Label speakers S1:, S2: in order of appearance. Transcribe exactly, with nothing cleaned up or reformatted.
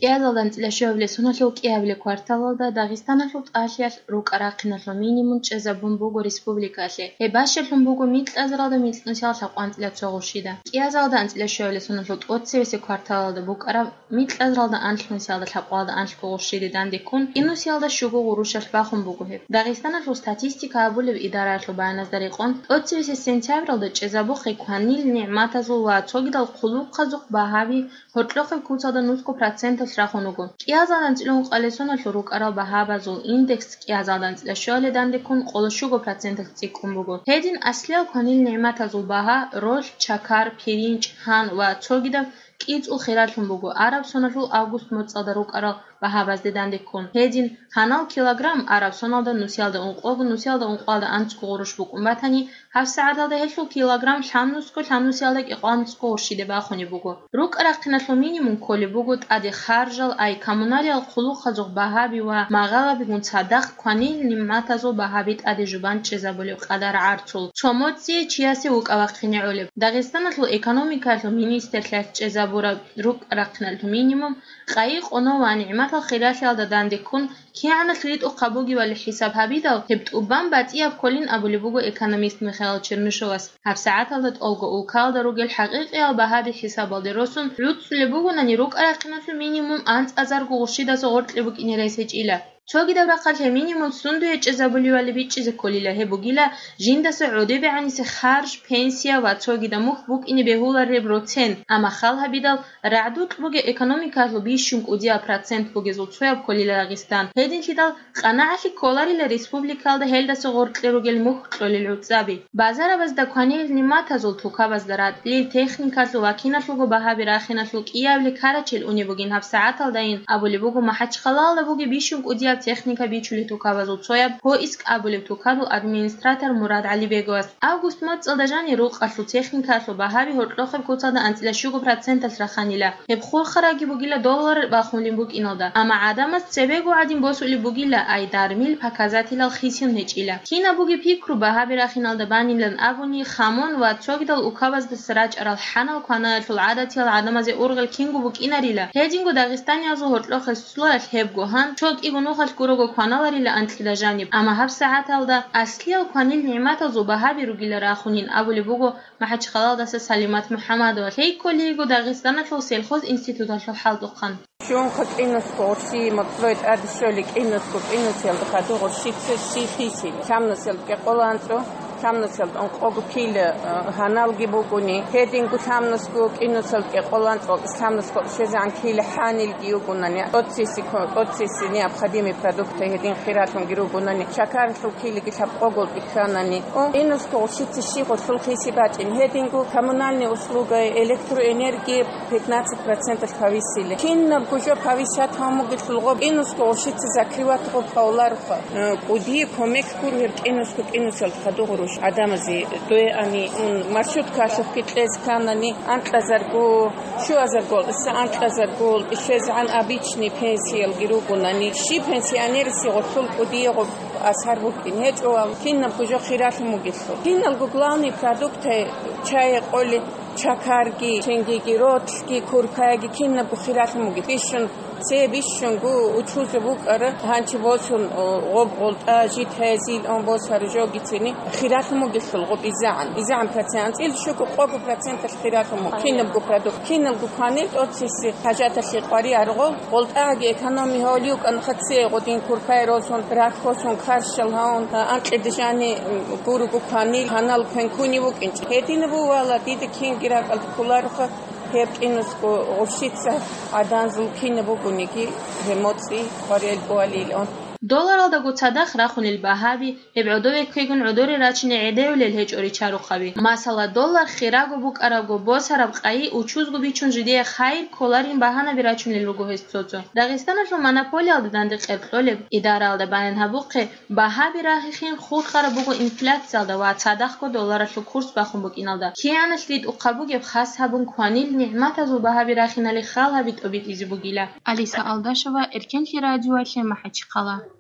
S1: კიაზალდან წილაშოვლე სუნალო კიავლე კვარტალალდა დაღისტანალო ტაშიაშ რუკარახინალო მინიმუმ ჭეზაბუმბუგო რესპუბლიკაშე ებაშელო ბუგო მიტლაზრალდა მიტნუშალშა ყვანწილა ცოღუშიდა კიაზალდან წილაშოვლე სუნალო ოცევესე კვარტალალდა ბუკარა მიტლაზრალდა ანშლუნსალდა ჩაყვალდა ანშლუღუშიდი დანდიკუნ ინუსიალდა შუგო ღურუშაშ ბახუმბუგო ჰებ დაღისტანალო სტატისტიკა აბულებ იდარაშლო ბანაზდარი ყონ ოცევესე სენტიაბრალდა ჭეზაბუხე კვანილ ნემატაზულ ვა ცოგიდალ ყულუყაზუხ ბაჰავი ჰოтлохე ქუცალდა ნუსკო პროცენტ შრახონუგო კიაზალდან წილონ ყალესონალო რუკარა ბაჰაბაზულ ინდექს კიაზალდან წილა შოლედან დეკუნ ყოლოშუგო პროცენტ ციკუმბუგო ჰედინ ასლიალ კვანილ ნემატაზულ ბაჰა როშ ჩაკარ ფირინჭ ჰან ვა ცოგიდა კიწულ ხერალხუმბუგო არაბსონალო ავგუსტ მოწალდა რუკარა ბაჰაბაზდედან დეკუნ ჰედინ ჰანალ კილოგრამ არაბსონალდა ნუსიალდა უნყოგ ნუსიალდა უნყალდა ანცკო ღურუშბუკუმბათანი ჰავსაადალდა ჰეშულ კილოგრამ შანუსკო შანუსიალდა კიყვანცკო ურშიდება ახონიბუგო რუკარახინალო მინიმუმ კოლიბუგო ტადი ხარჟალ აი კომუნალიალ ყულუხაზუღ ბაჰაბი ვა მაღალაბი გუნ სადახ კვანილ ნიმათაზო ბაჰაბი ტადი ჟუბან ჭეზაბული ყადარ არცულ ჩომოცი ჩიასე უკავახინეოლე დაღისტანალო ეკონომიკალო მინისტერლას ჭეზაბურა რუკარახინალო მინიმუმ ყაი ყონოვანი იმათალ ხირაშალდა დანდიკუნ ქიანა ხრიტუ ყაბუგი ვალი ჰისაბ ჰაბიდალ ჰებტუბან ბატია კოლინ აბულიბუგო ეკონომისტ მიხაილ ჩერნიშოვას ჰაფსაათალდა ტოლგო უკალდა რუგელ ჰაყიყიალ ბაჰადი ჰისაბალდე როსუნ ლუცლებუგონანი რუკარახინალო მინიმუმ ანც აზარ გუღუშიდასო ორტლებუ კინერესეჭილა ჩოგიდა ბრახალე მინიმუმ სუნდუე ჭეზაბული ვალი ბიჭიზე კოლილა ჰებუგილა ჟინდასო ოდები ანისე ხარჟ პენსია ვა ჩოგიდა მუხ ბუკინი ბეჰულარე ბროცენ ამა ხალჰაბიდალ რადუტ ბუგე ეკონომიკალო ბიშუმ უდია პროცენტ ბუგეზულ ჩოებ კოლილა დაღისტან ჰედინჩიდალ ყანააში კოლარილა რესპუბლიკალდა ჰელდასო ორტლებუგელ მუხ კოლილუ წაბი ბაზარაბაზ და კვანილ ნიმათაზულ თუკავაზ და რატლი ტექნიკალო ვაკინალუგო ბაჰაბი რახინალუ კიავლე ქარაჩელ უნებუგინ ჰაფსაათალდაინ აბულიბუგო მაჰაჩხალალ ბუგე ბიშუმ უდია техника бичули тукавазу цоя поиск абулев тукаду администратор Мурад Алибегос август моцалда жани руқашлу техникашлу баҳави ҳотлохев куцада анцила шугу процентас раханила ҳеб хурхараги бугила доллар бахулин бук инода ама адамас цебегу адин босули бугила ай дармил паказатилал хисин нечила кина буги пикру баҳави рахиналда банилан авуни хамон ва цогидал укавазда срач арал ханал кваналtul адатил адамазе ургал кингу бук инарила ҳедингу дағистани азу ҳотлохес слояш ҳеб гоҳан чог игуну курого каналарила антлила жаниб ама ҳаб сааталда аслиал кванил нематазу баҳаби ругила рахунин абули буго маҳачхалалдаса салимат муҳаммадова хей коллего дағистанашо селхоз институташо халдуқан
S2: شون خد اینو سوچی مطلوب ادیشولی اینو سوچ اینو سیل دخدو غشیت سی خیسی کم نسیل که قلانتو کم نسیل اون قوگ کیل هنالگی بگونی هدین کو کم نسکو اینو سیل که قلانتو کم نسکو شزان کیل حانیلگی بگونی اتسی کو اتسی نی ابخدیمی پرودکت هدین خیراتون گیرو بگونی شکر تو کیلی که شب قوگل بکنانی اون اینو سوچ غشیت سی غشل خیسی بات این هدین کو کمونالنی اسلوگای الکتروانرژی пятнадцать процентов хависили кин кужо пависат ҳаму гилгоб инуско ошитси закриват хо пауларха уди комек курвер инуско инусал хадуруш адамази дуе ани он маршрутка шоф китлез канани антлазарго шу азаргол са антлазаргол ишезан обычный пенсиел гирукунани ши пенсионерси готул уди го асар букин хечо кин кужо хират мугилсо кин алго главный продукты чай коли чакарги ченгиги ротки куркаги кинна бухират муги бишун се бишун гу учузе букара ханчи босун гоб голта жит хазил он босар жогитини хират муги сулго бизан бизан процент ил шуку гоб процент хират муги кинна бу продукт кинна бу канет отсиси хажата шиқари арго голтаги экономи холиук ан хатсе годин куркай росон ракхосон каршал хан анқидшани гуру бу канил канал пенкуни бу кинч хетин бу вала диди кинг гиракал куларха хеп инуско ошитса аданзул кинебу гуники эмоци харел буалилон
S1: долларалда гуцадах рахунил баҳаби ебъудове кигун удури рачини эдеулел ҳечори чарухаби масала доллар хираго букараго босараб қаи учузгу бичун жидея хайр коларин баҳанаби рачунил руго ҳестцоцо дағистанашо монополиалда данди қерқлолеб идаралда баненҳабуқе баҳаби раҳихин хурхара буго инфляциялда ва цадахко долларашо курс бахун букиналда киянашлид уқабугеб хасҳабун кванил ниъматазу баҳаби рахинали халҳаби тобит изи бугила алиса алдашова эркенки радиоаше маҳачиқала